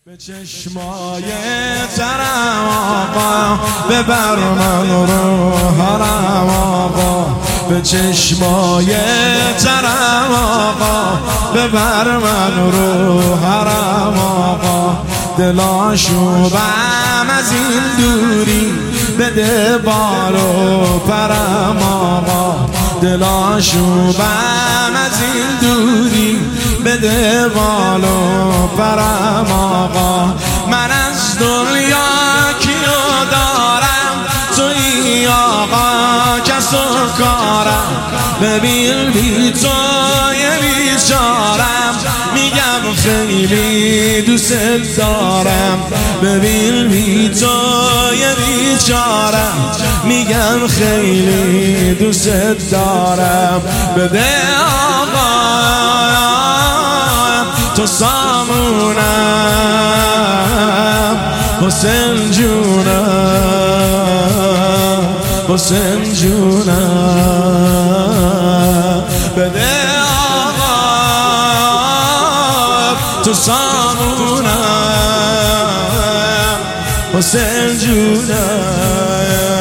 به چشمای ترم آقا ببر من رو حرم آقا، به چشمای ترم آقا ببر من رو حرم آقا، دلاشوبم از این دوری بده بال و پرم آقا، دلاشوبم از این دوری بده بال و پرم آقا. من از دنیا کیو دارم توی آقا کس و کارم، ببین بی تو یه بیچارم میگم خیلی دوست دارم، ببین بی تو یه بیچارم میگم خیلی دوست دارم. بده آقا تو سامونم حسین جونم، حسین جونم، بده آقا تو سامونم حسین جونم.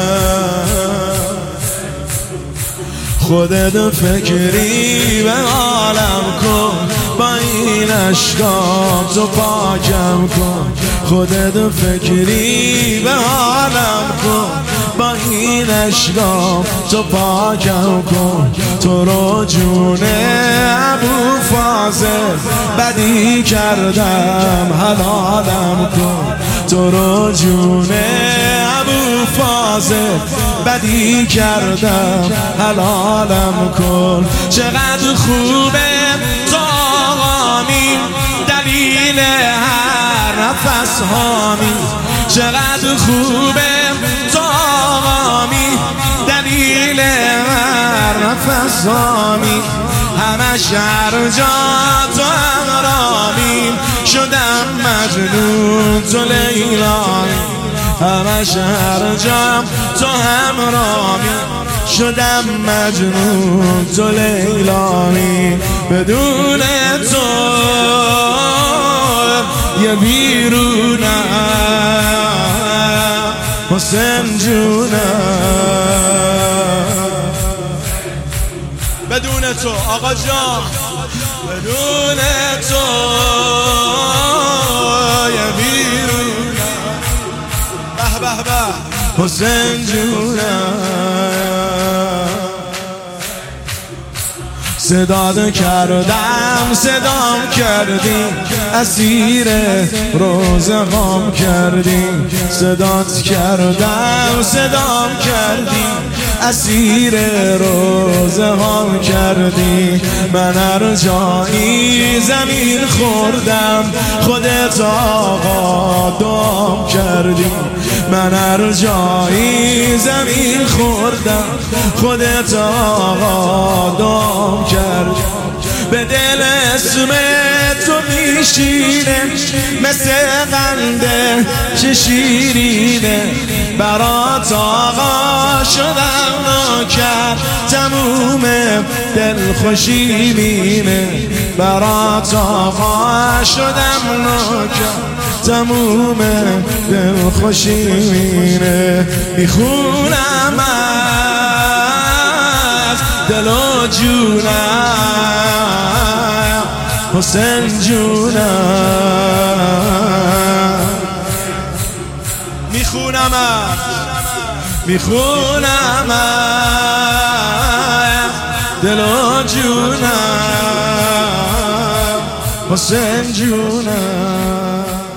خودت فکری به عالم کن با این اشکام تو پاکم کن، خودت فکری به عالم کن با این اشکام تو پاکم کن. تو رو جون ابوالفضل بدی کردم حلالم کن، تو رو جون ابوالفضل بدی کردم حلالم کن. چقدر خوبه تو آقامی دلیل هر نفس هامی، چقدر خوبه تو آقامی دلیل هر نفس هامی، همش هر جا تو همرامی شدم مجنون تو لیلانی، همش هر جا تو همرامی شدم مجنون تو لیلانی. بدون تو یه بیرونم حسین جونم، بدون تو آقا جان، بدون تو یه بیرونم به به به حسین جونم. صداد کردم صدام کردی اسیر روزقام کردی، صدات کردم صدام کردی اسیر روزقام کردی. من هر جایی زمین خوردم خودت آقا دام کردی، من هر جایی زمین خوردم خودت آقا دام کردی. به دل اسم تو میشینه مثل قنده چه شیرینه، برات آقا شدم نوکر تموم دلخوشی بینه، برات آقا شدم نوکر تموم دلخوشی بینه. میخونم از دل و جونم حسین جونم، میخونم از دل و جونم حسین جونم.